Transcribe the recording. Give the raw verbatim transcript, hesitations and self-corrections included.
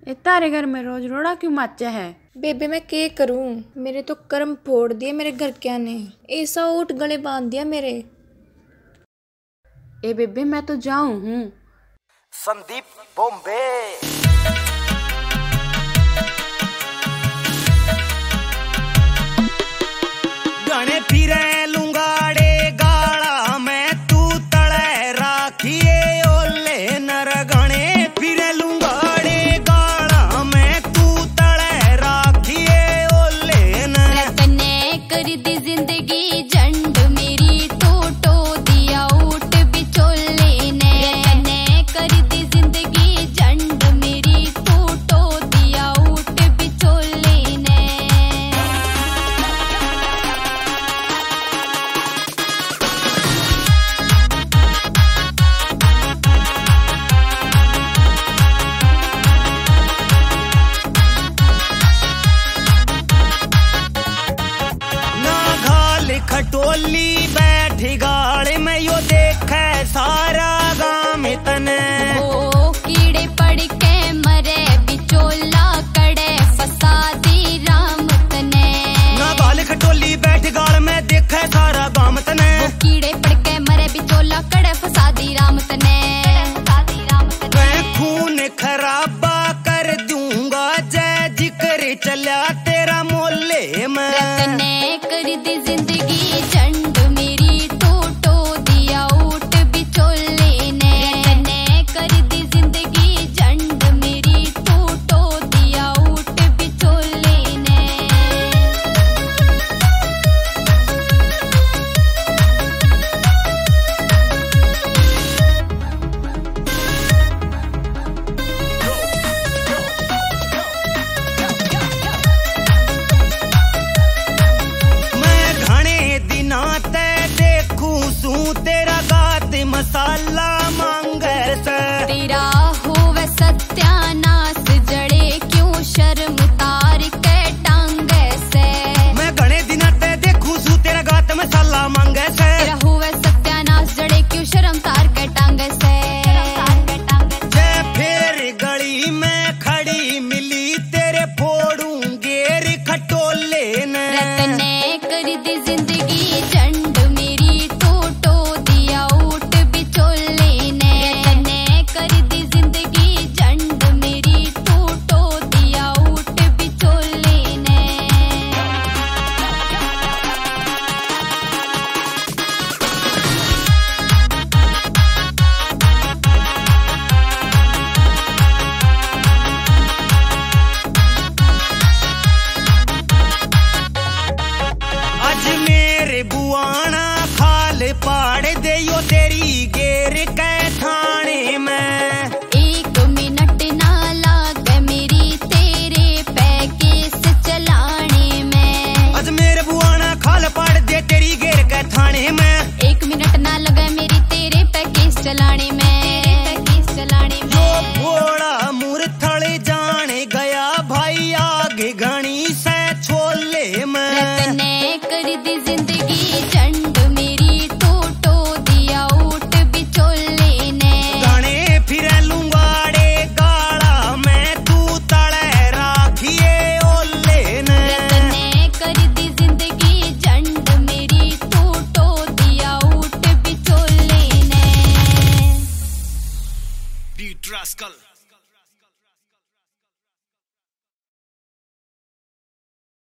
ए तारे घर में रोज रोड़ा क्यों माचा है? बेबे मैं क्या करूं, मेरे तो कर्म फोड़ दिए मेरे घर क्या ने, ऐसा ऊट गले बांध दिया मेरे। ए बेबे मैं तो जाऊं हूँ। संदीप बॉम्बे गणे फिरे लुंगाड़े गाड़ा में तू तड़े राखिए ओले नर गणे फिरे लुंगाड़े गाड़ा में तू तड़े राखिए ओले नर रतने कर दी जिंदगी झंड मेरी टूटो दिया ऊट बिचोले ने। रतने कर दी जिंदगी झंड मेरी टूटो दिया ऊट बिचोले ने। खटोली बैठी गाड़ी में यो देखे सारा गाँव तने। ओ कीड़े पड़ के मरे बिचोला कड़े फसादी राम तने। ना गाल खटोली बैठी गाड़ में देखे सारा गाँव तने। ओ कीड़े पड़ के मरे बिचोला कड़े फसादी राम तने। मैं खून खराबा कर दूंगा जय जिक्र चला तेरा मोहल्ले में। रतने कर दी जिंदगी झंड मेरी टूटो दिया ऊट बिचोले ने। रतने कर दी जिंदगी झंड मेरी टूटो दिया ऊट बिचोले ने। तेरा गात मसाला मांगे से तेरा होवे सत्यानाश जड़े क्यों शर्म तार के टांगे से। मैं घने दिन ते देखूं सू तेरा गात मसाला मांगे से। तेरा होवे सत्यानाश जड़े क्यों शर्म तार के टांगे से। जय फिर गली में खड़ी मिली तेरे फोड़ूं गेर खटोले ने। रतने कर दी जिंदगी झंड मेरी टूटो दिया ऊट बिचोले ने। रतने कर दी जिंदगी झंड मेरी टूटो दिया ऊट बिचोले ने। आज मेरे बुआना खाल पाड़ दे यो तेरी गेर के थाने में। एक मिनट ना लागे मेरी तेरे पैकेज चलाने में। आज मेरे बुआना खाल पाड़ दे तेरी गेर के थाने में। एक मिनट ना लगे मेरी तेरे पैकेज चलाने में। पैकेज चलाने में जो भोड़ा मुरथल जाने गया भाई आगे घनी से छोले में। रतने कर दी जिंदगी झंड मेरी टूटो दिया ऊट बिचोले ने। गाने फिरे लुंगाड़े गाड़ा में तू तड़े राखिए ओले ने। रतने कर दी जिंदगी झंड मेरी टूटो दिया ऊट बिचोले ने। Beat rascal.